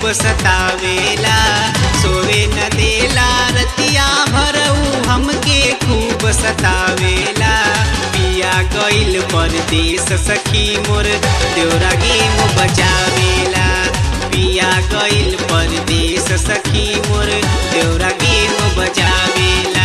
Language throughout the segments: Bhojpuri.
सतावेला। सोवे न देला रतिया भरऊ हमके खूब सतावेला। पिया गइल परदेस सखी मोर देवरा गेम बजावेला। पिया गइल परदेस सखी मोर देवरा गेम बजावेला।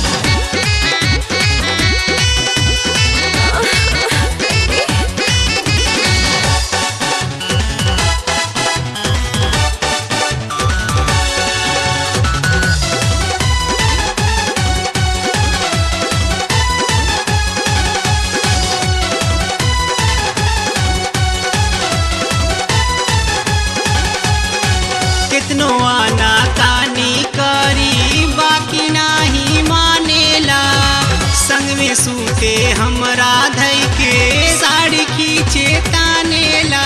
कितनो आना कानी करी बाकी नाही मानेला। संग में सूते हमरा धई के साड़ी खींचे तानेला।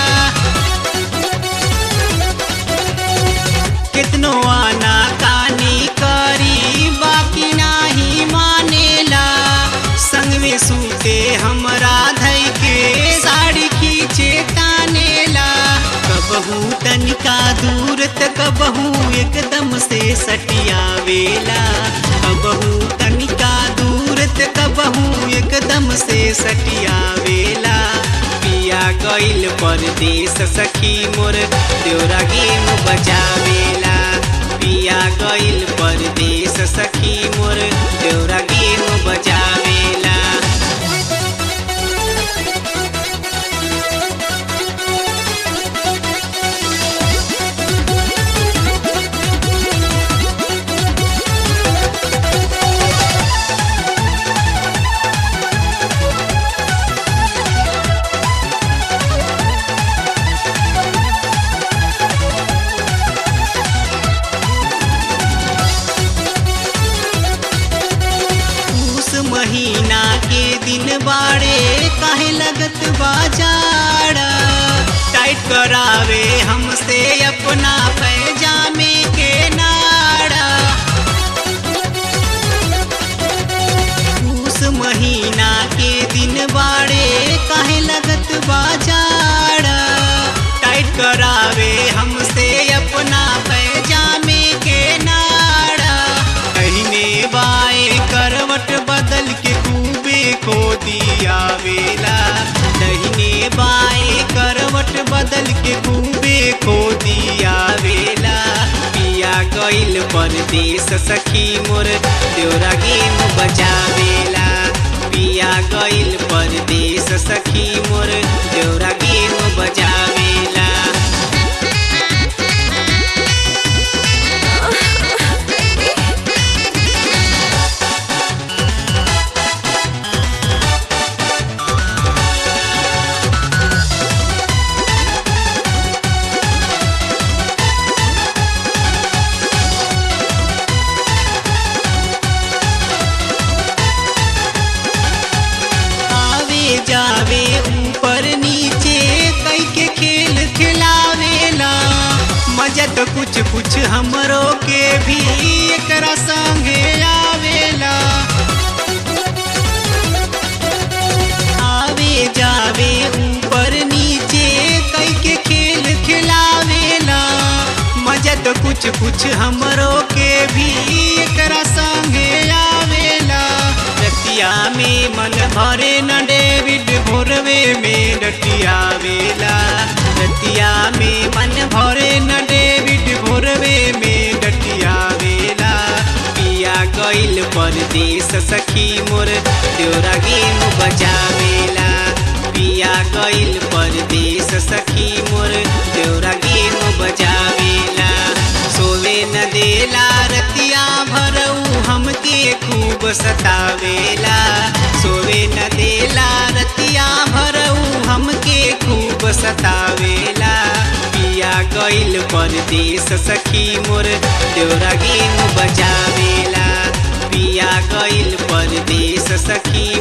कितनो आना कानी करी बाकी नाही मानेला। संग में सूते हमरा धई के साड़ी खींचे तानेला। कबहू तनिका दूर त कबहू एकदम से सटियावेला। कबहू तनिका दूर त कबहू एकदम से सटियावेला। पिया गइल परदेस सखी मोर देवरा गेम बजावेला। पिया गइल परदेस सखी मोर देवरा गेम बजावेला। महीना के दिन बाड़े काहे लगत बाजाड़ा। टाइट करावे हमसे अपना पैजामे के नाड़ा। उस महीना के दिन बाड़े काहे लगत बाजाड़ा। टाइट करावे हमसे अपना पैजामे के नाड़ा। कहीने बाए करवट बदल के खूबे खो दिया वेला। दहिने बाए करवट बदल के खूबे खो दिया वेला। पिया गइल परदेस सखी मोर देवरा गेम बजावेला। पिया गइल परदेस सखी मोर देवरा गेम बजावेला। जावे ऊपर नीचे कई के खेल खिलावेला। मजा तो कुछ कुछ हमरो के भी एकरा संगे आवेला। आवे जावे ऊपर नीचे कई के खेल खिलावेला। मजा तो कुछ कुछ हमरो के भी एकरा संगे आवेला। रतिया में मन भरे न डेविड भोरवे में डटियावेला। रतिया में मन भरे न डेविड भोरवे में डटियावेला। पिया गइल परदेस सखी मोर देवरा गेम बजावेला। पिया गइल परदेस सखी मोर देवरा गेम बजावेला। सोवे न देला रतिया भरऊ हमके खूब सतावेला। सोवे न देला रतिया भरऊ हमके खूब सतावेला। पिया गइल परदेस सखी मोर देवरा गेम बजावेला। पिया गइल परदेस सखी